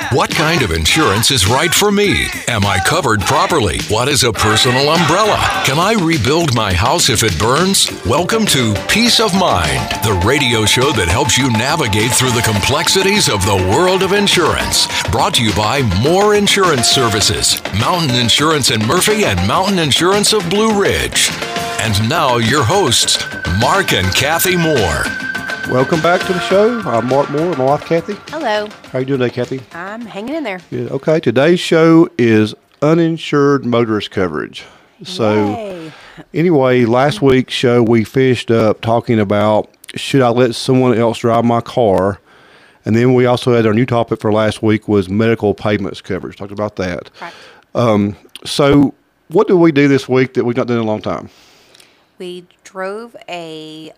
What kind of insurance is right for me? Am I covered properly? What is a personal umbrella? Can I rebuild my house if it burns? Welcome to Peace of Mind, the radio show that helps you navigate through the complexities of the world of insurance. Brought to you by Moore Insurance Services, Mountain Insurance in Murphy, and Mountain Insurance of Blue Ridge. And now your hosts, Mark and Kathy Moore. Welcome back to the show. I'm Mark Moore, my wife Kathy. Hello. How are you doing today, Kathy? I'm hanging in there. Good. Okay, today's show is uninsured motorist coverage. So Yay. Anyway, last week's show we finished up talking about should I let someone else drive my car? And then we also had our new topic for last week was medical payments coverage. Talked about that. Correct. So what did we do this week that we've not done in a long time? We drove a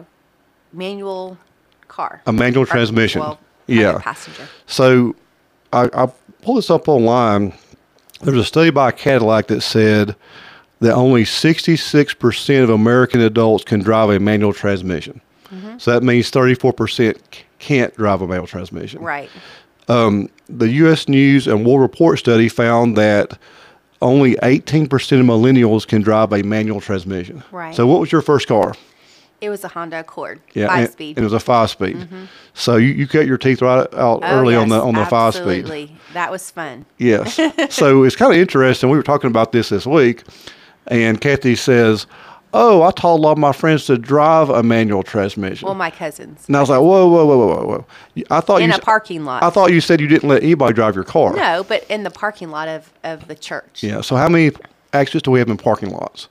manual car. A manual transmission. Well, yeah. Passenger. So I pulled this up online. There's a study by Cadillac that said that only 66% of American adults can drive a manual transmission. Mm-hmm. So that means 34% can't drive a manual transmission. Right. The U.S. News and World Report study found that only 18% of millennials can drive a manual transmission. Right. So what was your first car? It was a Honda Accord. Yeah, 5-speed. And it was a 5-speed. Mm-hmm. So you cut your teeth right out early on the 5-speed. Absolutely. That was fun. Yes. So it's kind of interesting. We were talking about this week, and Kathy says, "Oh, I taught a lot of my friends to drive a manual transmission." Well, my cousins. And I was like, "Whoa! I thought In a parking lot. I thought you said you didn't let anybody drive your car." No, but in the parking lot of the church. Yeah. So how many accidents do we have in parking lots?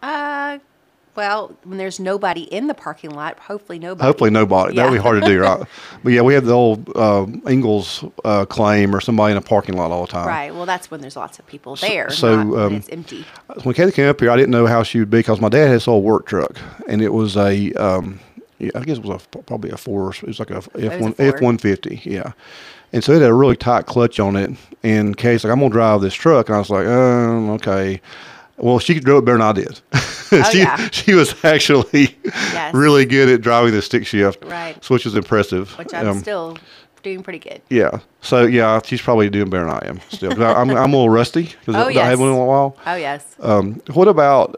Well, when there's nobody in the parking lot, hopefully nobody. Yeah. That would be hard to do, right? But yeah, we have the old Ingalls claim or somebody in a parking lot all the time. Right. Well, that's when there's lots of people there, So, not when it's empty. When Kathy came up here, I didn't know how she would be because my dad had this old work truck, and it was I guess it was probably a four. It was like a F-150, yeah. And so it had a really tight clutch on it. And Kathy's like, "I'm gonna drive this truck," and I was like, "Okay." Well, she drove it better than I did. She was actually really good at driving the stick shift, right? So which was impressive. Which I'm still doing pretty good. Yeah. So yeah, she's probably doing better than I am still. I'm a little rusty because I haven't in a while. Oh yes. What about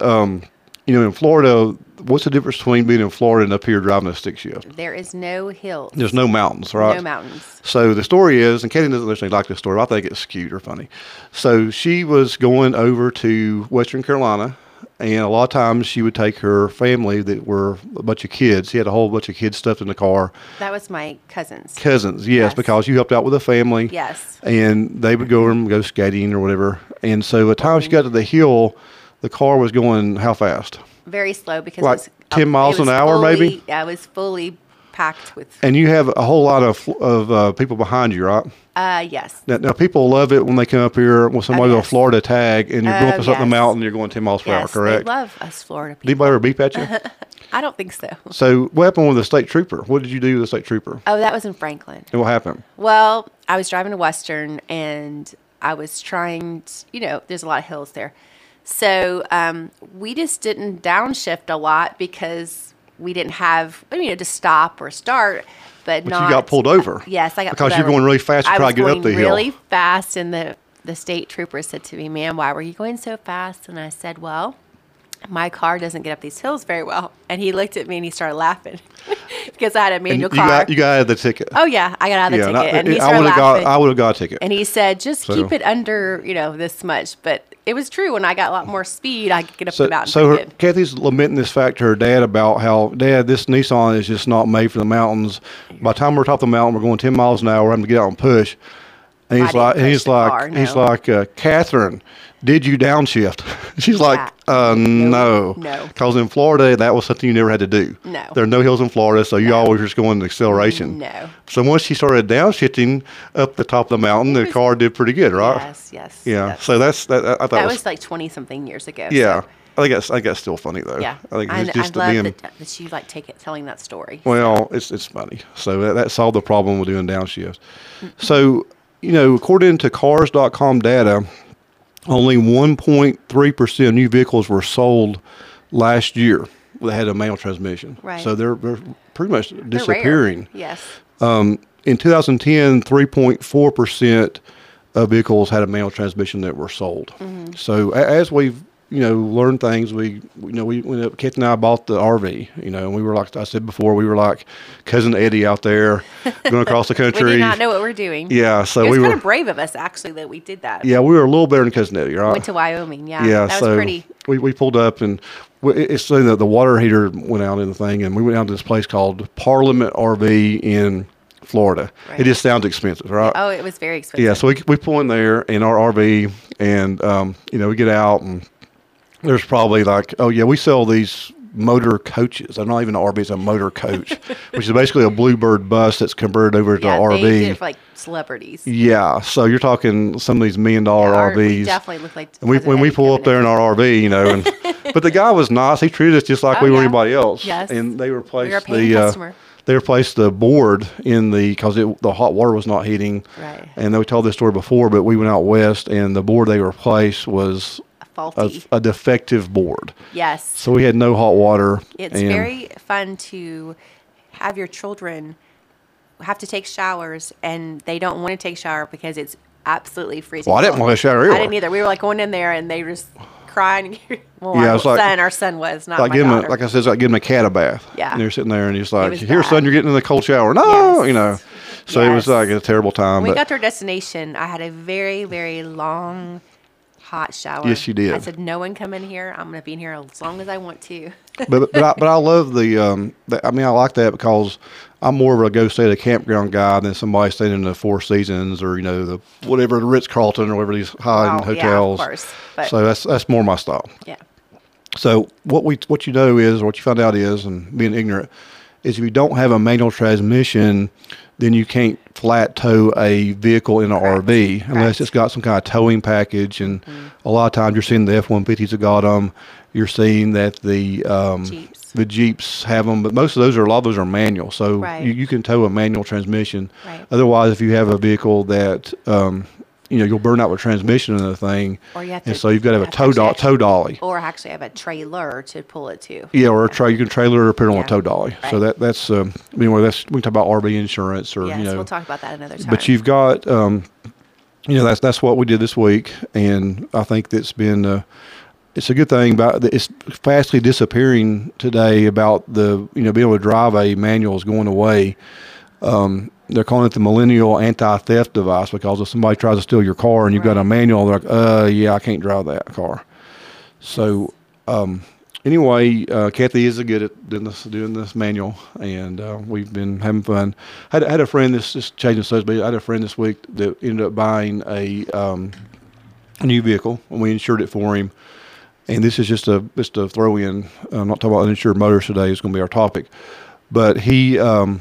in Florida? What's the difference between being in Florida and up here driving a stick shift? There is no hills. There's no mountains, right? No mountains. So the story is, and Katie doesn't necessarily like this story, but I think it's cute or funny. So she was going over to Western Carolina, and a lot of times she would take her family that were a bunch of kids. She had a whole bunch of kids stuffed in the car. That was my cousins. Cousins, yes, because you helped out with the family. Yes. And they would go skating or whatever. And so by the time she got to the hill, the car was going how fast? Very slow because like it was 10 miles an hour, maybe? Yeah, it was fully packed with. And you have a whole lot of people behind you, right? Yes. Now, people love it when they come up here with somebody with a Florida tag and you're going up the mountain, you're going 10 miles per hour, correct? They love us Florida people. Did anybody ever beep at you? I don't think so. So what happened with the state trooper? What did you do with the state trooper? Oh, that was in Franklin. And what happened? Well, I was driving to Western and I was trying to, there's a lot of hills there. So we just didn't downshift a lot because we didn't have, to stop or start, but not. You got pulled over. Yes, I got pulled over. Because you're going really fast to try to get up the hill. I was going really fast, and the state trooper said to me, "Ma'am, why were you going so fast?" And I said, "Well, my car doesn't get up these hills very well." And he looked at me and he started laughing because I had a manual car. You got out of the ticket. Oh, yeah. I got out of the ticket. And he started laughing. I would have got a ticket. And he said, just keep it under, this much. But it was true. When I got a lot more speed, I could get up the mountain. So Kathy's lamenting this fact to her dad about how, "Dad, this Nissan is just not made for the mountains. By the time we're top of the mountain, we're going 10 miles an hour. We're having to get out and push." And he's like, "Catherine, did you downshift?" She's like, no. Because in Florida, that was something you never had to do. No. There are no hills in Florida, so you always just go in acceleration. No. So once she started downshifting up the top of the mountain, the car did pretty good, right? Yes. Yeah. So that's that. I thought that was like 20-something years ago. Yeah. So. I think that's still funny though. Yeah. I think it's just I love that you telling that story. Well, it's funny. So that solved the problem with doing downshift. So, according to Cars.com data, only 1.3% of new vehicles were sold last year that had a manual transmission. Right. So they're pretty much disappearing. Yes. in 2010, 3.4% of vehicles had a manual transmission that were sold. So as we've learned things, we Kate and I bought the RV, and we were like I said before, we were like Cousin Eddie out there going across the country. We did not know what we're doing. Yeah, so it was we kind were of brave of us actually that we did that. Yeah, we were a little better than Cousin Eddie, right? Went to Wyoming. Yeah, Yeah, that so was pretty. we pulled up and it's saying that the water heater went out in the thing, and we went out to this place called Parliament RV in Florida. Right. It just sounds expensive, right? Oh, it was very expensive. Yeah, so we pull in there in our RV, and we get out, and there's probably like, we sell these motor coaches. I'm not even an RV; it's a motor coach, which is basically a Bluebird bus that's converted over to RV. They did it for like celebrities. Yeah, so you're talking some of these $1 million RVs. We definitely look like. And when we pull up there in our RV, and but the guy was nice. He treated us just like we were anybody else. Yes. And they replaced We were a paying customer. They replaced the board because the hot water was not heating. Right. And we told this story before, but we went out west, and the board they replaced was Faulty. a defective board. Yes. So we had no hot water. It's very fun to have your children have to take showers, and they don't want to take a shower because it's absolutely freezing. Well, I didn't want to shower either. I didn't either. We were like going in there, and they were just crying. Well, Yeah, our it's like- our son was not Like my daughter. like I said, it's like giving a cat a bath. Yeah. And they're sitting there, and he's like, was "Here, bad. son, you're getting in the cold shower." No, Yes. So it was Yes. like a terrible time. When we but got to our destination, I had a very, very long, hot shower. Yes, you did. I said, "No one come in here. I'm going to be in here as long as I want to." but I love I like that because I'm more of a go stay at a campground guy than somebody staying in the Four Seasons or the Ritz Carlton or whatever these high end Wow, yeah, hotels. of course, but- So that's more my style. Yeah. So what you found out is, and being ignorant, is if you don't have a manual transmission, then you can't flat tow a vehicle in an Correct. RV unless Correct. it's got some kind of towing package. And a lot of times you're seeing the F-150s have got them. You're seeing that Jeeps. the Jeeps have them, but a lot of those are manual. So Right. you can tow a manual transmission. Right. Otherwise, if you have a vehicle that you'll burn out with transmission in the thing, Or you have and to- so you've got to have a actually tow dolly. Or actually have a trailer to pull it to. Yeah, or you can trailer or put it on Yeah. a tow dolly. So Right. that's anyway. We can talk about RV insurance or Yes, we'll talk about that another time. But you've got that's what we did this week, and I think that's been it's a good thing about it's fastly disappearing today. About the being able to drive a manual is going away. They're calling it the millennial anti-theft device because if somebody tries to steal your car and you've got a manual, they're like, yeah, I can't drive that car. So anyway, Kathy is good at doing this manual, and we've been having fun. I had a friend, this changing subject, I had a friend this week that ended up buying a new vehicle, and we insured it for him. And this is just a throw in. I'm not talking about uninsured motors today. It's going to be our topic. But he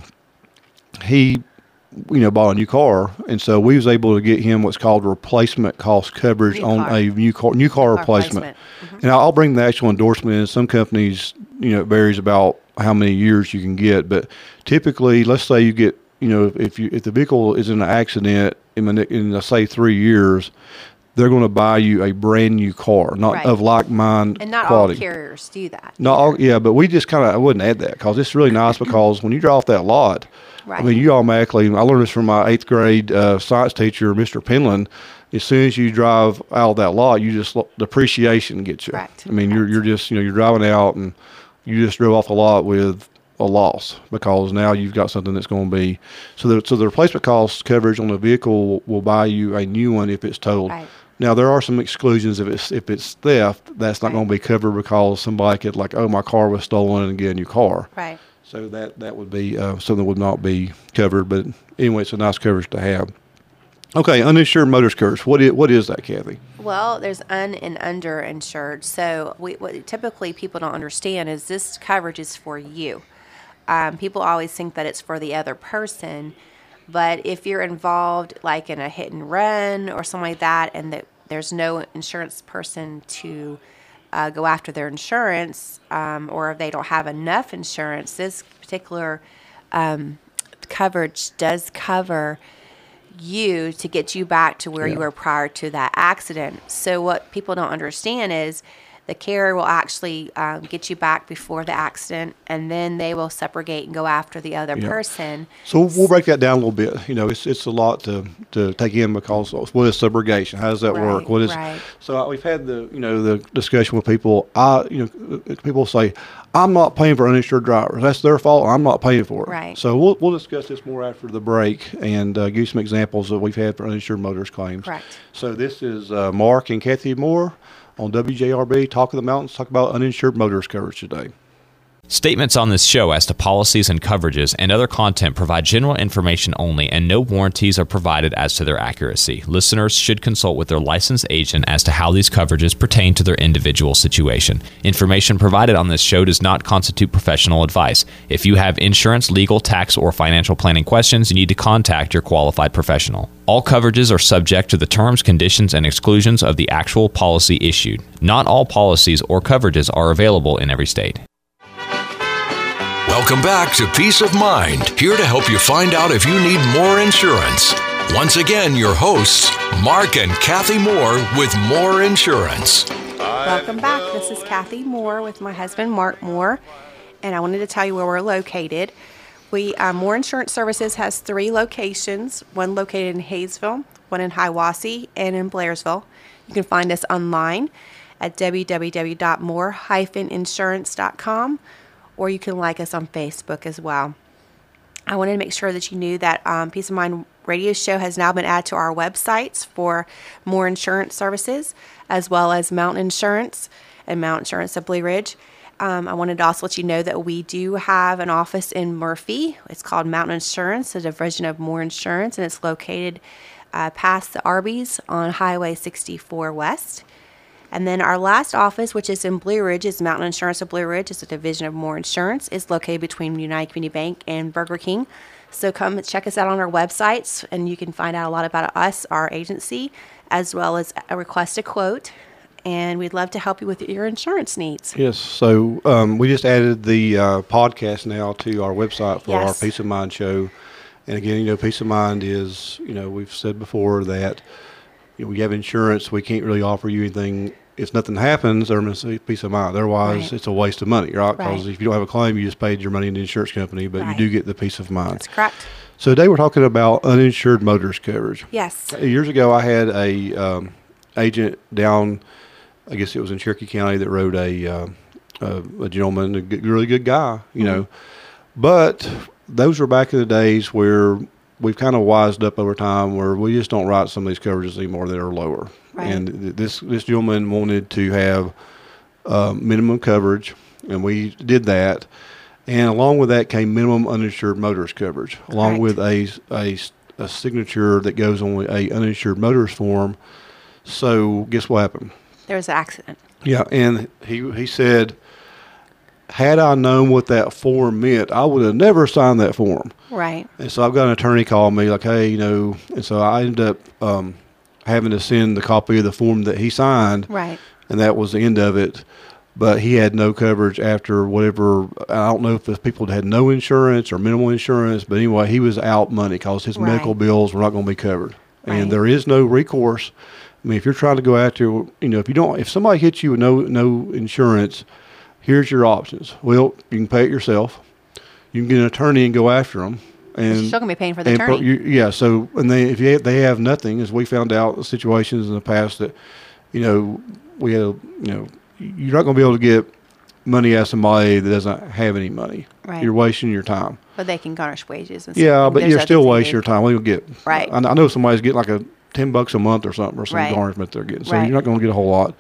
bought a new car, and so we was able to get him what's called replacement cost coverage on a new car replacement. Mm-hmm. And I'll bring the actual endorsement in. Some companies, it varies about how many years you can get, but typically, let's say you get, if the vehicle is in an accident in say 3 years, they're going to buy you a brand new car, not Right. of like mind And not quality. all carriers do that. No, but we just I wouldn't add that because it's really nice because when you drive off that lot, Right. I mean, you automatically, I learned this from my 8th grade science teacher, Mr. Penland. As soon as you drive out of that lot, depreciation gets you. Correct. I mean, you're just, you're driving out and you just drove off the lot with a loss because now you've got something that's going to be, so the replacement cost coverage on the vehicle will buy you a new one if it's totaled. Right. Now there are some exclusions if it's theft, that's not Right. going to be covered because somebody could my car was stolen and get a new car. Right. So that would be something that would not be covered. But anyway, it's a nice coverage to have. Okay, uninsured motorist coverage. What is that, Kathy? Well, there's un and underinsured. So what typically people don't understand is this coverage is for you. People always think that it's for the other person, but if you're involved like in a hit and run or something like that, and that there's no insurance person to go after their insurance, or if they don't have enough insurance, this particular coverage does cover you to get you back to where you were prior to that accident. So what people don't understand is The carrier will actually get you back before the accident, and then they will subrogate and go after the other person. So we'll break that down a little bit. It's a lot to take in, because what is subrogation? How does that work? What is So we've had the discussion with people. People say, I'm not paying for uninsured drivers. That's their fault. I'm not paying for it. Right. So we'll discuss this more after the break and give you some examples that we've had for uninsured motorist claims. Correct. So this is Mark and Kathy Moore on WJRB Talk of the Mountains. Talk about uninsured motorist coverage today. Statements on this show as to policies and coverages and other content provide general information only, and no warranties are provided as to their accuracy. Listeners should consult with their licensed agent as to how these coverages pertain to their individual situation. Information provided on this show does not constitute professional advice. If you have insurance, legal, tax, or financial planning questions, you need to contact your qualified professional. All coverages are subject to the terms, conditions, and exclusions of the actual policy issued. Not all policies or coverages are available in every state. Welcome back to Peace of Mind, here to help you find out if you need more insurance. Once again, your hosts, Mark and Kathy Moore with Moore Insurance. Welcome back. This is Kathy Moore with my husband, Mark Moore, and I wanted to tell you where we're located. Moore Insurance Services has 3 locations, one located in Hayesville, one in Hiawassee, and in Blairsville. You can find us online at www.more-insurance.com. or you can like us on Facebook as well. I wanted to make sure that you knew that Peace of Mind radio show has now been added to our websites for Moore Insurance Services, as well as Mountain Insurance and Mountain Insurance of Blue Ridge. I wanted to also let you know that we do have an office in Murphy. It's called Mountain Insurance, a division of Moore Insurance, and it's located past the Arby's on Highway 64 West. And then our last office, which is in Blue Ridge, is Mountain Insurance of Blue Ridge. It's a division of Moore Insurance. It's located between United Community Bank and Burger King. So come check us out on our websites, and you can find out a lot about us, our agency, as well as request a quote. And we'd love to help you with your insurance needs. Yes. So we just added the podcast now to our website for our Peace of Mind show. And again, Peace of Mind is, we've said before that we have insurance. We can't really offer you anything. If nothing happens, they're going to say peace of mind. Otherwise, it's a waste of money, right? Because if you don't have a claim, you just paid your money in the insurance company, but you do get the peace of mind. That's correct. So today we're talking about uninsured motorist coverage. Yes. Years ago, I had a agent down, I guess it was in Cherokee County, that rode a gentleman, a really good guy, But those were back in the days where we've kind of wised up over time, where we just don't write some of these coverages anymore that are lower. Right. And this gentleman wanted to have minimum coverage, and we did that. And along with that came minimum uninsured motorist coverage, along with a signature that goes on a uninsured motorist form. So guess what happened? There was an accident. Yeah, and he said, had I known what that form meant, I would have never signed that form. Right. And so I've got an attorney call me like, hey, and so I ended up having to send the copy of the form that he signed. Right. And that was the end of it. But he had no coverage after whatever. I don't know if the people had no insurance or minimal insurance, but anyway, he was out money because his medical bills were not going to be covered. Right. And there is no recourse. I mean, if you're trying to go after, if somebody hits you with no insurance, here's your options. Well, you can pay it yourself. You can get an attorney and go after them. And you're still going to be paying for the attorney. So, and if they have nothing, as we found out situations in the past that, we had, you're not going to be able to get money out of somebody that doesn't have any money. Right. You're wasting your time. But they can garnish wages and stuff. Yeah, but you're still wasting your time. What do you get? Right. I know somebody's getting like $10 a month or something, or some garnishment they're getting. So you're not going to get a whole lot.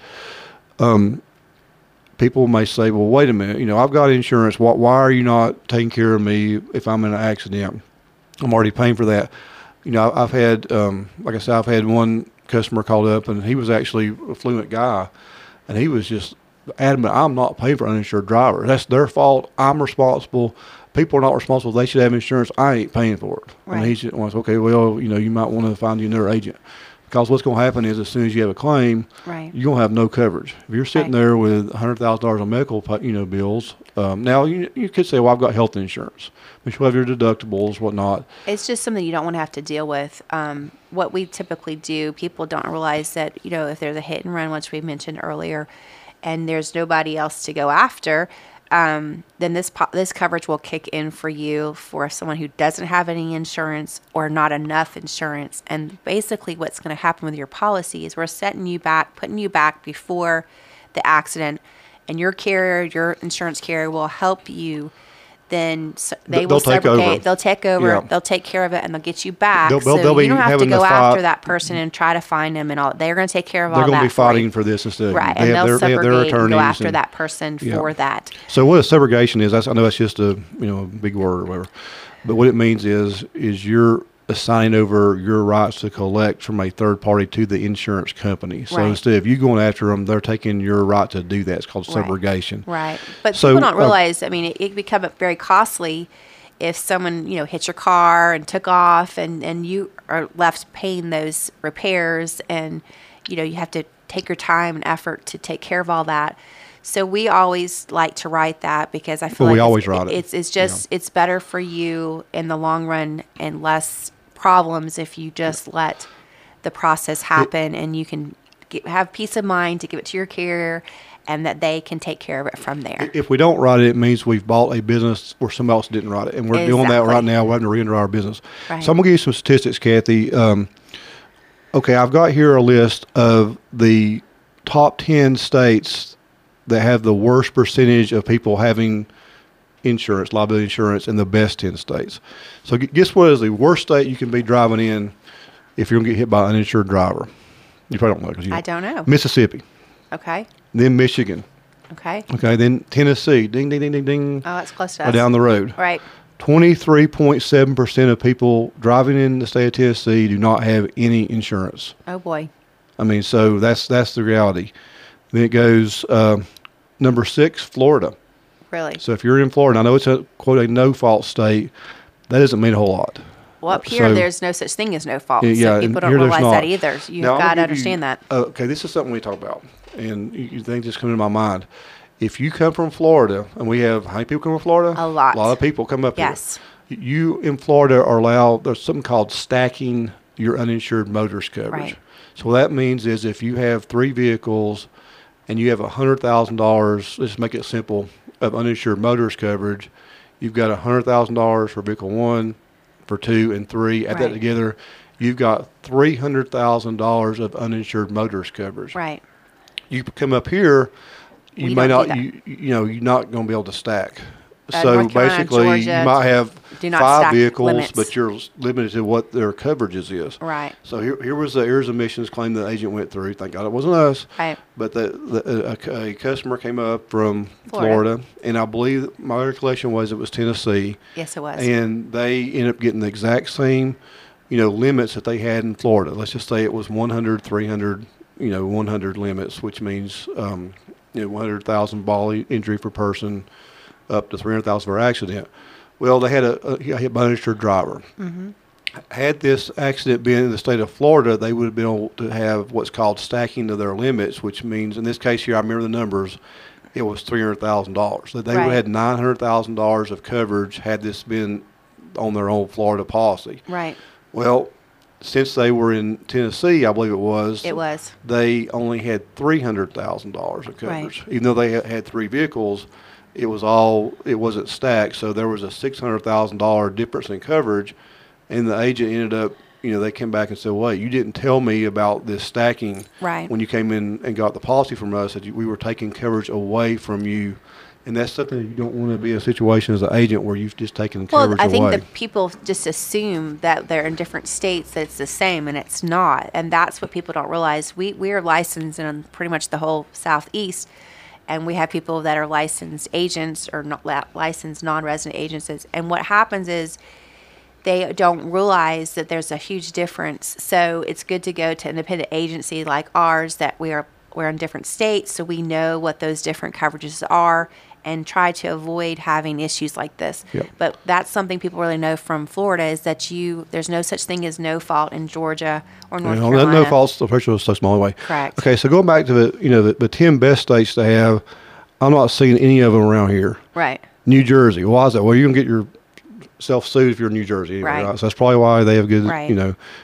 People may say, well, wait a minute, I've got insurance. Why are you not taking care of me if I'm in an accident? I'm already paying for that. I've had, like I said, I've had one customer called up, and he was actually a fluent guy, and he was just adamant, I'm not paying for uninsured drivers. That's their fault. I'm responsible. People are not responsible. They should have insurance. I ain't paying for it. Right. And he just wants, okay, well, you might want to find you another agent. Because what's going to happen is as soon as you have a claim, you're going to have no coverage. If you're sitting there with $100,000 on medical bills, now you could say, well, I've got health insurance. But you'll have your deductibles, whatnot. It's just something you don't want to have to deal with. What we typically do, people don't realize that, if there's a hit and run, which we mentioned earlier, and there's nobody else to go after, then this coverage will kick in for you for someone who doesn't have any insurance or not enough insurance. And basically what's going to happen with your policy is we're putting you back before the accident, and your carrier, your insurance carrier, will help you. Then they'll take over. They'll take over. Yeah. They'll take care of it, and they'll get you back. So you don't have to go after that person and try to find them and all. They're going to take care of all that. They're going to be fighting for this instead. Right, and they'll subrogate and go after that person for that. So what a subrogation is, I know that's just a big word or whatever, but what it means is you're assigning over your rights to collect from a third party to the insurance company. So instead of you going after them, they're taking your right to do that. It's called subrogation. Right. But people don't realize, I mean, it become very costly if someone, hit your car and took off and you are left paying those repairs, and, you have to take your time and effort to take care of all that. So we always like to write that because I feel it's better for you in the long run and less problems if you just let the process happen, and you can have peace of mind to give it to your carrier, and that they can take care of it from there. If we don't write it, it means we've bought a business where somebody else didn't write it, and we're doing that right now. We're having to re-enter our business. Right. So I'm going to give you some statistics, Kathy. Okay, I've got here a list of the top 10 states that have the worst percentage of people having insurance, liability insurance, in the best 10 states. So guess what is the worst state you can be driving in if you're going to get hit by an uninsured driver? You probably don't know. I don't know. Mississippi. Okay. Then Michigan. Okay. Okay, then Tennessee. Ding, ding, ding, ding, ding. Oh, that's close to us. Down the road. Right. 23.7% of people driving in the state of Tennessee do not have any insurance. Oh, boy. I mean, so that's the reality. Then it goes number 6, Florida. Really? So if you're in Florida, I know it's a, quote, a no-fault state. That doesn't mean a whole lot. Well, up here, there's no such thing as no fault. So people don't realize that either. So you've got to understand that. Okay, this is something we talk about, and you think just come into my mind. If you come from Florida, and we have, how many people come from Florida? A lot. A lot of people come up here. Yes. You in Florida are allowed, there's something called stacking your uninsured motorist coverage. Right. So what that means is if you have 3 vehicles and you have $100,000, let's make it simple, of uninsured motorist coverage, you've got $100,000 for vehicle 1, for 2, and 3. Add that together, you've got $300,000 of uninsured motorist coverage. Right. You come up here, you may not, you're not going to be able to stack. So basically, Georgia, you might have 5 vehicles, limits. But you're limited to what their coverages is. Right. So here was the errors and omissions claim the agent went through. Thank God it wasn't us. Right. But a customer came up from Florida, and I believe my recollection was it was Tennessee. Yes, it was. And they ended up getting the exact same, limits that they had in Florida. Let's just say it was 100, 300, 100 limits, which means 100,000 bodily injury per person, up to 300,000 for accident. Well, they had a hit by an uninsured driver. Mm-hmm. Had this accident been in the state of Florida, they would have been able to have what's called stacking of their limits, which means in this case here, I remember the numbers, it was $300,000. So they would have had $900,000 of coverage had this been on their own Florida policy. Right. Well, since they were in Tennessee, I believe it was. They only had $300,000 of coverage. Right. Even though they had 3 vehicles, it wasn't stacked, so there was a $600,000 difference in coverage, and the agent ended up, they came back and said, wait, you didn't tell me about this stacking when you came in and got the policy from us, that we were taking coverage away from you, and that's something that you don't want to be in a situation as an agent where you've just taken coverage away. Well, I think that people just assume that they're in different states, that it's the same, and it's not, and that's what people don't realize. We are licensed in pretty much the whole Southeast, and we have people that are licensed agents or not licensed non-resident agents. And what happens is they don't realize that there's a huge difference. So it's good to go to an independent agency like ours that we're in different states, so we know what those different coverages are and try to avoid having issues like this. Yep. But that's something people really know from Florida is that there's no such thing as no fault in Georgia or North Carolina. No fault's the pressure is so small anyway. Correct. Okay, so going back to the 10 best states to have, I'm not seeing any of them around here. Right. New Jersey. Why is that? Well, you're going to get yourself sued if you're in New Jersey. Anyway, right. So that's probably why they have good,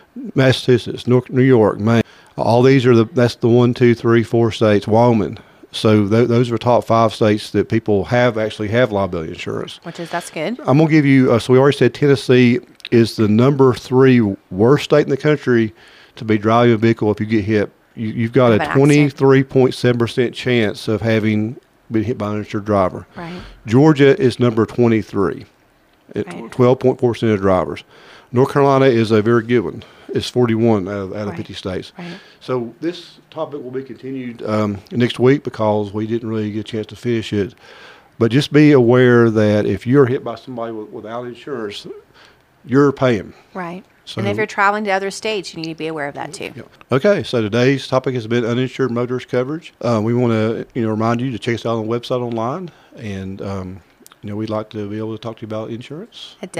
Massachusetts, New York, Maine. All these are that's the 1, 2, 3, 4 states. Wyoming, So those are top 5 states that people actually have liability insurance. That's good. I'm going to give you, so we already said Tennessee is the number 3 worst state in the country to be driving a vehicle if you get hit. You've got a 23.7% chance of having been hit by an uninsured driver. Right. Georgia is number 23 at 12.4% of drivers. North Carolina is a very good one. It's 41 out of 50 states. Right. So this topic will be continued next week because we didn't really get a chance to finish it. But just be aware that if you're hit by somebody without insurance, you're paying. Right. So, and if you're traveling to other states, you need to be aware of that too. Yeah. Okay, so today's topic has been uninsured motorist coverage. We want to remind you to check us out on the website online, and we'd like to be able to talk to you about insurance at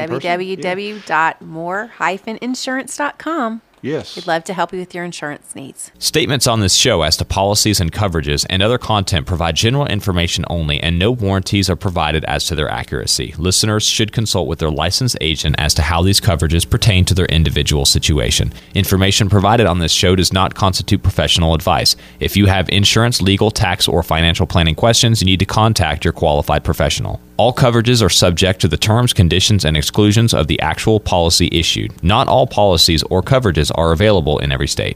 www.more-insurance.com. Yes. We'd love to help you with your insurance needs. Statements on this show as to policies and coverages and other content provide general information only, and no warranties are provided as to their accuracy. Listeners should consult with their licensed agent as to how these coverages pertain to their individual situation. Information provided on this show does not constitute professional advice. If you have insurance, legal, tax, or financial planning questions, you need to contact your qualified professional. All coverages are subject to the terms, conditions, and exclusions of the actual policy issued. Not all policies or coverages are available in every state.